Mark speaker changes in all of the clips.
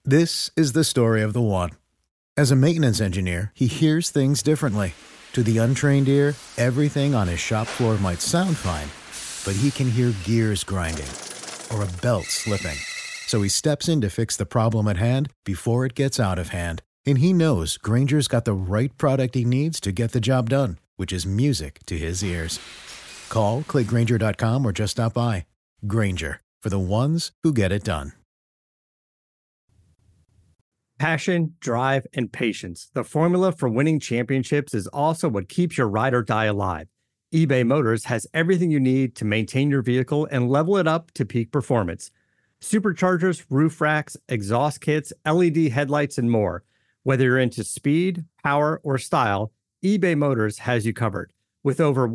Speaker 1: This is the story of the one. As a maintenance engineer, he hears things differently. To the untrained ear, everything on his shop floor might sound fine, but he can hear gears grinding or a belt slipping. So he steps in to fix the problem at hand before it gets out of hand. And he knows Grainger's got the right product he needs to get the job done, which is music to his ears. Call, click Grainger.com, or just stop by. Grainger, for the ones who get it done.
Speaker 2: Passion, drive, and patience. The formula for winning championships is also what keeps your ride or die alive. eBay Motors has everything you need to maintain your vehicle and level it up to peak performance. Superchargers, roof racks, exhaust kits, LED headlights, and more. Whether you're into speed, power, or style, eBay Motors has you covered. With over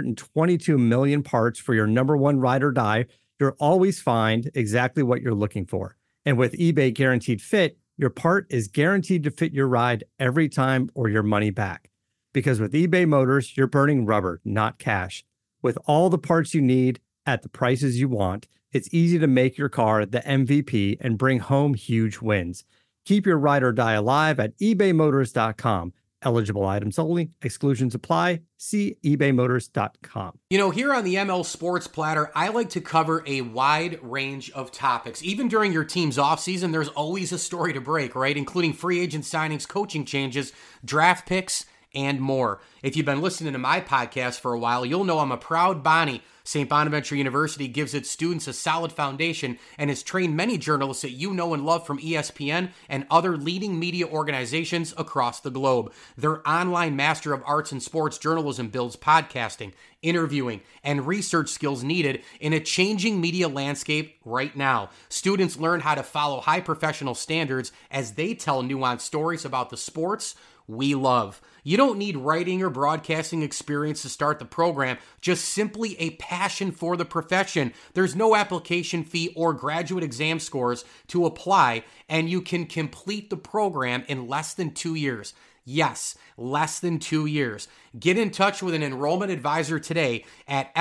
Speaker 2: 122 million parts for your number one ride or die, you'll always find exactly what you're looking for. And with eBay Guaranteed Fit, your part is guaranteed to fit your ride every time or your money back. Because with eBay Motors, you're burning rubber, not cash. With all the parts you need at the prices you want, it's easy to make your car the MVP and bring home huge wins. Keep your ride or die alive at ebaymotors.com. Eligible items only. Exclusions apply. See ebaymotors.com.
Speaker 3: You know, here on the ML Sports Platter, I like to cover a wide range of topics. Even during your team's offseason, there's always a story to break, right? Including free agent signings, coaching changes, draft picks, and more. If you've been listening to my podcast for a while, you'll know I'm a proud Bonnie. St. Bonaventure University gives its students a solid foundation and has trained many journalists that you know and love from ESPN and other leading media organizations across the globe. Their online Master of Arts in Sports Journalism builds podcasting, interviewing, and research skills needed in a changing media landscape right now. Students learn how to follow high professional standards as they tell nuanced stories about the sports we love. You don't need writing or broadcasting experience to start the program, just simply a passion for the profession. There's no application fee or graduate exam scores to apply, and you can complete the program in less than 2 years. Yes, less than 2 years. Get in touch with an enrollment advisor today at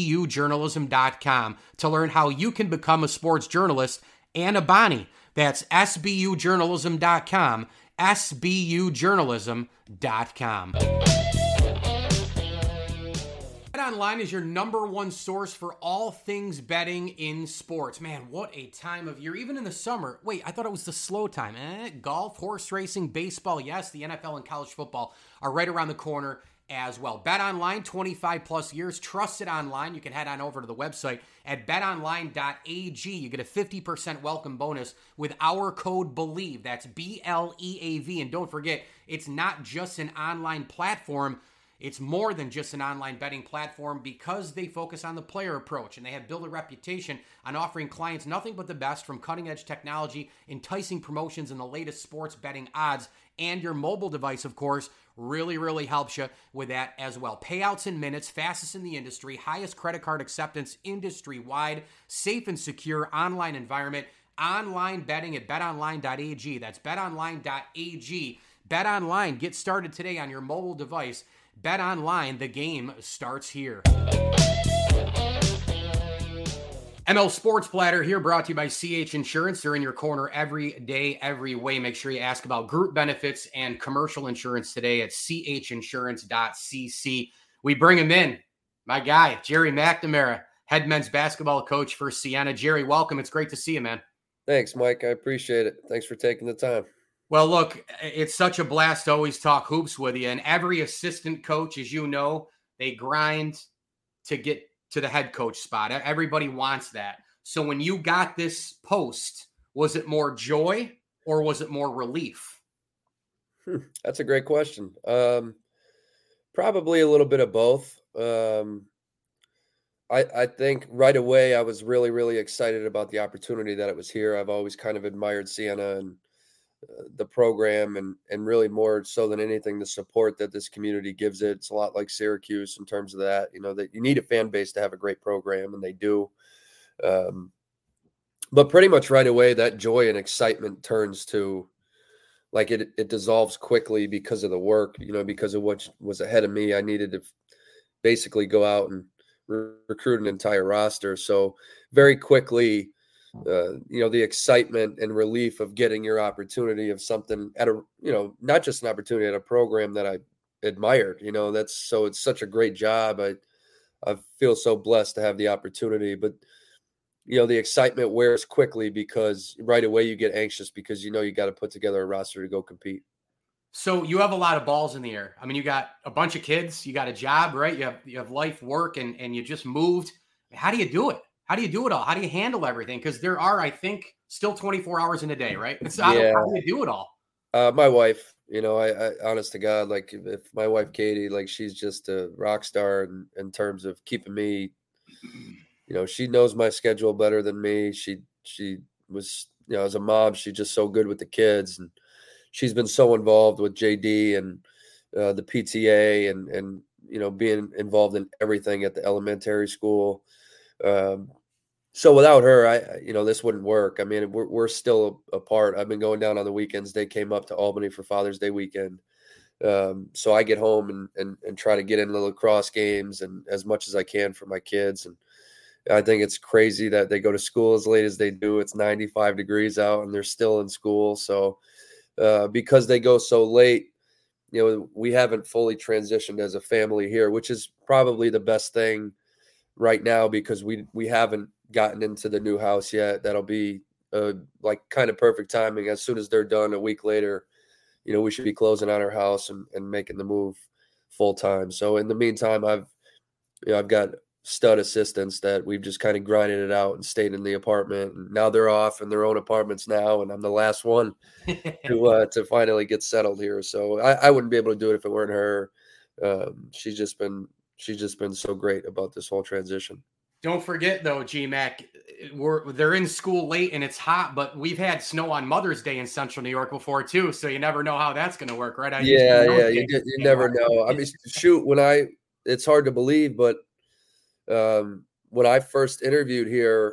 Speaker 3: sbujournalism.com to learn how you can become a sports journalist and a Bonnie. That's sbujournalism.com. sbujournalism.com. BetOnline is your number one source for all things betting in sports. Man, what a time of year. Even in the summer. Wait, I thought it was the slow time. Golf, horse racing, baseball. Yes, the NFL and college football are right around the corner as well. BetOnline, 25 plus years, trusted online. You can head on over to the website at betonline.ag. You get a 50% welcome bonus with our code BELIEVE. That's BLEAV. And don't forget, it's not just an online platform. It's more than just an online betting platform because they focus on the player approach and they have built a reputation on offering clients nothing but the best from cutting-edge technology, enticing promotions, and the latest sports betting odds. And your mobile device, of course, really helps you with that as well. Payouts in minutes, fastest in the industry, highest credit card acceptance industry-wide, safe and secure online environment, online betting at betonline.ag. That's betonline.ag. BetOnline, get started today on your mobile device. BetOnline, the game starts here. ML Sports Platter here, brought to you by CH Insurance. They're in your corner every day, every way. Make sure you ask about group benefits and commercial insurance today at chinsurance.cc. We bring him in, my guy, Gerry McNamara, head men's basketball coach for Siena. Gerry, welcome. It's great to see you, man.
Speaker 4: Thanks, Mike. I appreciate it. Thanks for taking the time.
Speaker 3: Well, look, it's such a blast to always talk hoops with you. And every assistant coach, as you know, they grind to get to the head coach spot. Everybody wants that. So when you got this post, was it more joy or was it more relief?
Speaker 4: That's a great question. Probably a little bit of both. I think right away I was really excited about the opportunity that it was here. I've always kind of admired Siena and the program and really more so than anything, the support that this community gives it. It's a lot like Syracuse in terms of that, that you need a fan base to have a great program, and they do. But pretty much right away, that joy and excitement turns to like it dissolves quickly because of the work, because of what was ahead of me. I needed to basically go out and recruit an entire roster. So very quickly, the excitement and relief of getting your opportunity of something at a, not just an opportunity at a program that I admired, it's such a great job. I feel so blessed to have the opportunity, but the excitement wears quickly because right away you get anxious because you got to put together a roster to go compete.
Speaker 3: So you have a lot of balls in the air. I mean, you got a bunch of kids, you got a job, right? You have life, work, and you just moved. How do you do it? How do you do it all? How do you handle everything? Because there are, I think, still 24 hours in a day, right? So how do you do it all?
Speaker 4: My wife, I honest to God, like if my wife, Katie, like she's just a rock star in terms of keeping me, she knows my schedule better than me. She was, as a mom, she's just so good with the kids, and she's been so involved with JD and the PTA and being involved in everything at the elementary school. So without her, this wouldn't work. I mean, we're still apart. I've been going down on the weekends. They came up to Albany for Father's Day weekend. So I get home and try to get into lacrosse games and as much as I can for my kids. And I think it's crazy that they go to school as late as they do. It's 95 degrees out and they're still in school. So because they go so late, we haven't fully transitioned as a family here, which is probably the best thing right now because we haven't gotten into the new house yet. That'll be like kind of perfect timing. As soon as they're done a week later, we should be closing on our house and making the move full time. So in the meantime, I've got stud assistants that we've just kind of grinded it out and stayed in the apartment. And now they're off in their own apartments now, and I'm the last one to finally get settled here. So I wouldn't be able to do it if it weren't her. She's just been so great about this whole transition.
Speaker 3: Don't forget though, GMAC, they're in school late and it's hot, but we've had snow on Mother's Day in Central New York before too, so you never know how that's going to work, right?
Speaker 4: You never know. I mean, shoot, it's hard to believe, but when I first interviewed here,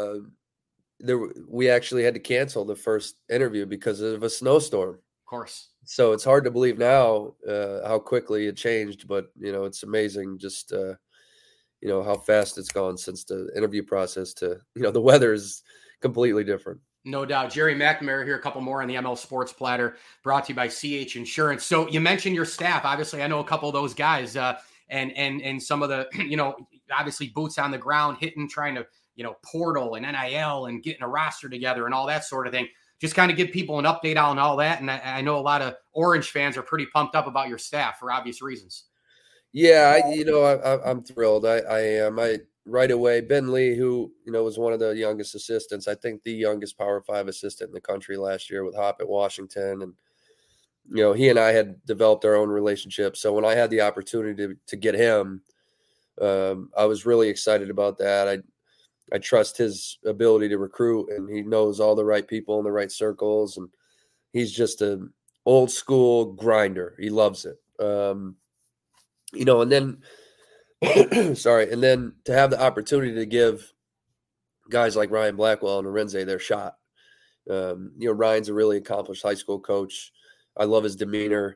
Speaker 4: we actually had to cancel the first interview because of a snowstorm.
Speaker 3: Of course.
Speaker 4: So it's hard to believe now how quickly it changed, but it's amazing just how fast it's gone since the interview process to the weather is completely different.
Speaker 3: No doubt. Jerry McNamara here, a couple more on the ML Sports Platter, brought to you by CH Insurance. So you mentioned your staff. Obviously, I know a couple of those guys and some of the, obviously boots on the ground, trying to, portal and NIL and getting a roster together and all that sort of thing. Just kind of give people an update on all that. And I know a lot of Orange fans are pretty pumped up about your staff for obvious reasons.
Speaker 4: Yeah, I'm thrilled. I am. Right away, Ben Lee, who, was one of the youngest assistants, I think the youngest Power 5 assistant in the country last year with Hop at Washington. And, he and I had developed our own relationship. So when I had the opportunity to get him, I was really excited about that. I trust his ability to recruit, and he knows all the right people in the right circles. And he's just an old school grinder. He loves it. And then, and then to have the opportunity to give guys like Ryan Blackwell and Arinze their shot. Ryan's a really accomplished high school coach. I love his demeanor.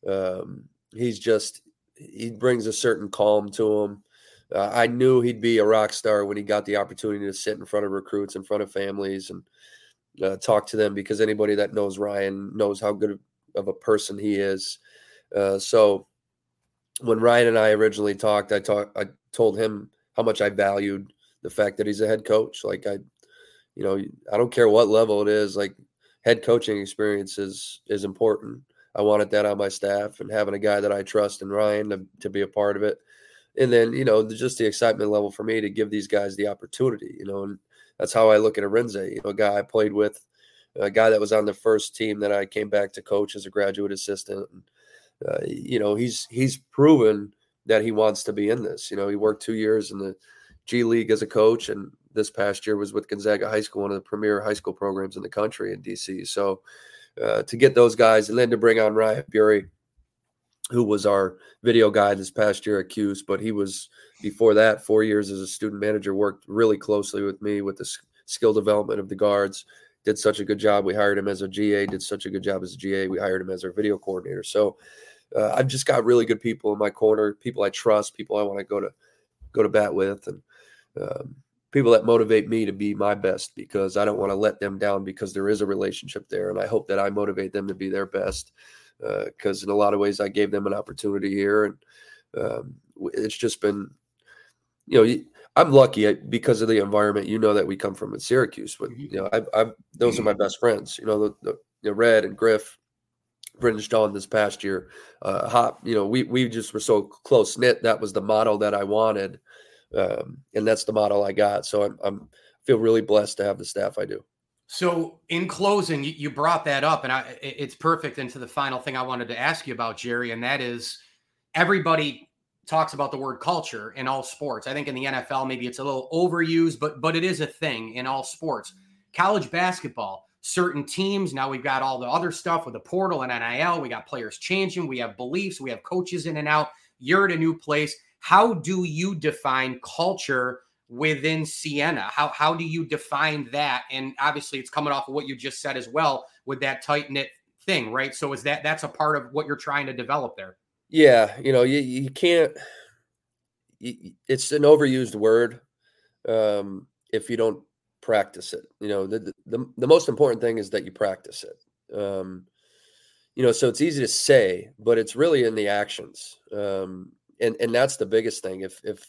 Speaker 4: He brings a certain calm to him. I knew he'd be a rock star when he got the opportunity to sit in front of recruits, in front of families, and talk to them, because anybody that knows Ryan knows how good of a person he is. So when Ryan and I originally talked, I told him how much I valued the fact that he's a head coach. Like I don't care what level it is, like head coaching experience is important. I wanted that on my staff, and having a guy that I trust in Ryan to be a part of it. And then, just the excitement level for me to give these guys the opportunity, and that's how I look at Arinze, a guy I played with, a guy that was on the first team that I came back to coach as a graduate assistant. He's proven that he wants to be in this. He worked 2 years in the G League as a coach, and this past year was with Gonzaga High School, one of the premier high school programs in the country in DC. So to get those guys, and then to bring on Ryan Bury, who was our video guy this past year at Cuse, but he was, before that, 4 years as a student manager, worked really closely with me with the skill development of the guards, did such a good job. We hired him as a GA, did such a good job as a GA. We hired him as our video coordinator. So I've just got really good people in my corner, people I trust, people I want to go to bat with. And, people that motivate me to be my best, because I don't want to let them down, because there is a relationship there. And I hope that I motivate them to be their best, because in a lot of ways I gave them an opportunity here. And it's just been, I'm lucky because of the environment, that we come from in Syracuse. But, those are my best friends, the Red and Griff, Brendan Stahl this past year, Hop, we just were so close knit. That was the model that I wanted. And that's the model I got. So I feel really blessed to have the staff I do.
Speaker 3: So in closing, you brought that up, and it's perfect into the final thing I wanted to ask you about, Jerry. And that is, everybody talks about the word culture in all sports. I think in the NFL, maybe it's a little overused, but it is a thing in all sports. College basketball, certain teams, now we've got all the other stuff with the portal and NIL. We got players changing. We have beliefs. We have coaches in and out. You're at a new place. How do you define culture within Siena? How do you define that? And obviously it's coming off of what you just said as well with that tight-knit thing, right? So that's a part of what you're trying to develop there?
Speaker 4: Yeah. You can't, it's an overused word if you don't practice it. The most important thing is that you practice it. So it's easy to say, but it's really in the actions. And that's the biggest thing.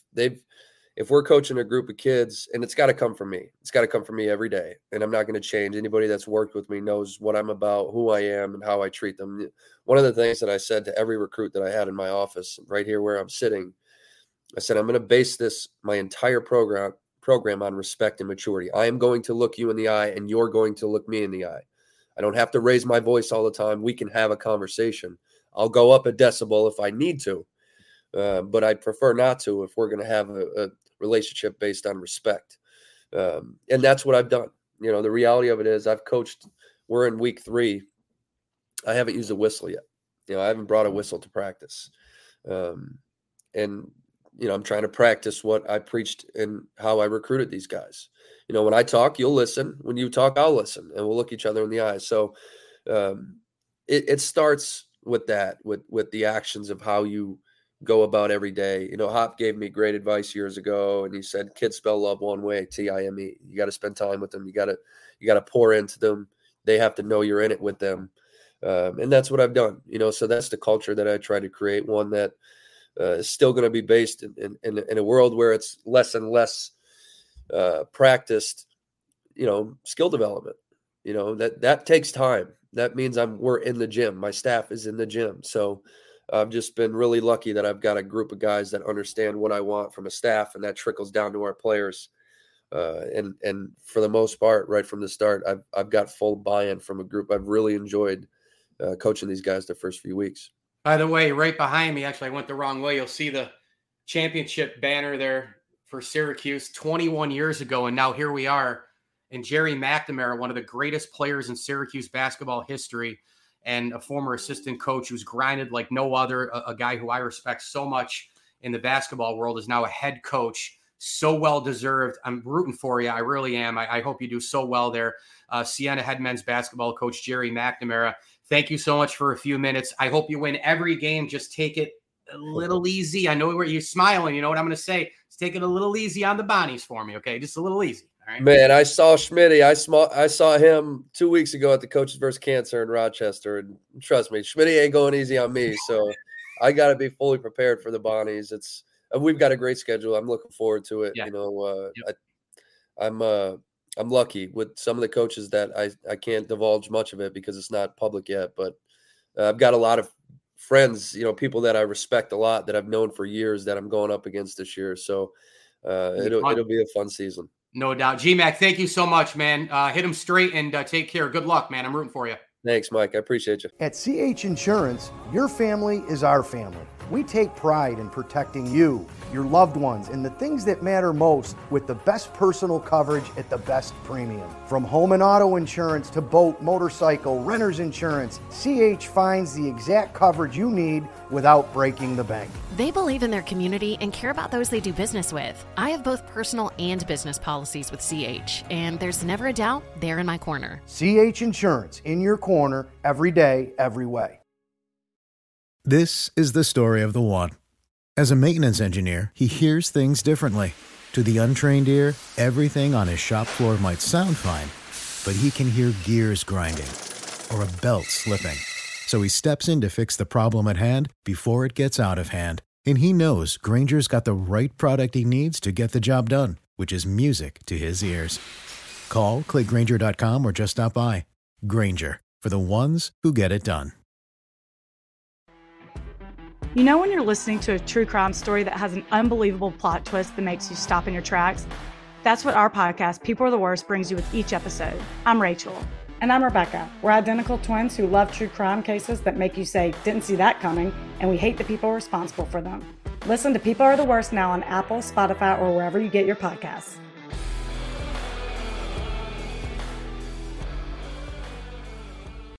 Speaker 4: If we're coaching a group of kids, and it's got to come from me, it's got to come from me every day. And I'm not going to change. Anybody that's worked with me knows what I'm about, who I am, and how I treat them. One of the things that I said to every recruit that I had in my office right here where I'm sitting, I said, I'm going to base my entire program on respect and maturity. I am going to look you in the eye, and you're going to look me in the eye. I don't have to raise my voice all the time. We can have a conversation. I'll go up a decibel if I need to. But I'd prefer not to if we're going to have a relationship based on respect. And that's what I've done. The reality of it is I've coached, we're in week 3. I haven't used a whistle yet. I haven't brought a whistle to practice. And I'm trying to practice what I preached and how I recruited these guys. When I talk, you'll listen. When you talk, I'll listen, and we'll look each other in the eyes. So it starts with that, with the actions of how you go about every day. Hop gave me great advice years ago, and he said, kids spell love one way, T-I-M-E. You got to spend time with them. You got to pour into them. They have to know you're in it with them. And that's what I've done, so that's the culture that I try to create, one that is still going to be based in a world where it's less and less practiced, skill development, that takes time. That means we're in the gym. My staff is in the gym. So I've just been really lucky that I've got a group of guys that understand what I want from a staff, and that trickles down to our players. And for the most part, right from the start, I've got full buy-in from a group. I've really enjoyed coaching these guys the first few weeks.
Speaker 3: By the way, right behind me, actually, I went the wrong way. You'll see the championship banner there for Syracuse 21 years ago. And now here we are. And Jerry McNamara, one of the greatest players in Syracuse basketball history, and a former assistant coach who's grinded like no other, a guy who I respect so much in the basketball world, is now a head coach. So well-deserved. I'm rooting for you. I really am. I hope you do so well there. Siena head men's basketball coach Jerry McNamara, thank you so much for a few minutes. I hope you win every game. Just take it a little easy. I know where you're smiling. You know what I'm going to say? Just take it a little easy on the Bonnies for me, okay? Just a little easy. All right?
Speaker 4: Man, I saw Schmitty. I saw him 2 weeks ago at the Coaches vs. Cancer in Rochester. And trust me, Schmitty ain't going easy on me. So I got to be fully prepared for the Bonnies. We've got a great schedule. I'm looking forward to it. Yeah. I'm lucky with some of the coaches that I can't divulge much of it because it's not public yet, but I've got a lot of friends, people that I respect a lot that I've known for years that I'm going up against this year. So it'll be a fun season.
Speaker 3: No doubt. G-Mac, thank you so much, man. Hit them straight and take care. Good luck, man. I'm rooting for you.
Speaker 4: Thanks, Mike. I appreciate you.
Speaker 5: At CH Insurance, your family is our family. We take pride in protecting you, your loved ones, and the things that matter most with the best personal coverage at the best premium. From home and auto insurance to boat, motorcycle, renter's insurance, CH finds the exact coverage you need without breaking the bank.
Speaker 6: They believe in their community and care about those they do business with. I have both personal and business policies with CH, and there's never a doubt they're in my corner.
Speaker 5: CH Insurance, in your corner, every day, every way.
Speaker 1: This is the story of the one. As a maintenance engineer, he hears things differently. To the untrained ear, everything on his shop floor might sound fine, but he can hear gears grinding or a belt slipping. So he steps in to fix the problem at hand before it gets out of hand. And he knows Grainger's got the right product he needs to get the job done, which is music to his ears. Call, click Grainger.com, or just stop by. Grainger, for the ones who get it done.
Speaker 7: You know when you're listening to a true crime story that has an unbelievable plot twist that makes you stop in your tracks? That's what our podcast, People Are the Worst, brings you with each episode. I'm Rachel.
Speaker 8: And I'm Rebecca. We're identical twins who love true crime cases that make you say, didn't see that coming, and we hate the people responsible for them. Listen to People Are the Worst now on Apple, Spotify, or wherever you get your podcasts.